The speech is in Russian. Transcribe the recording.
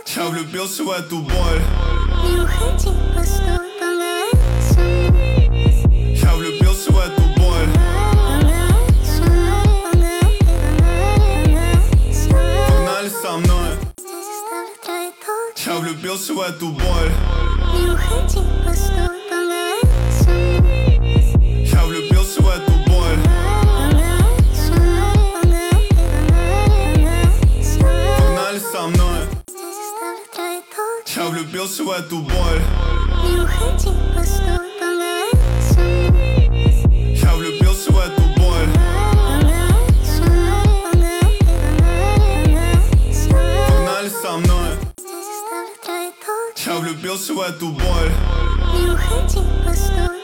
Я влюбился в эту боль. Не уходи, постой, поговори со мной. Я влюбился в эту боль. Поговори со мной, поговори со мной. Погнали со мной. Здесь оставлю троеточие. Я влюбился в эту боль. Не уходи, постой, поговори со мной. Я влюбился в эту боль. Поговори со мной, поговори со мной. Погнали со мной. Здесь оставлю троеточие. Я влюбился в эту боль. Не уходи, постой, поговори со мной. Я влюбился в эту боль. Поговори со мной, поговори со мной. Погнали со мной. Здесь оставлю троеточие. Я влюбился в эту боль. Не уходи, постой.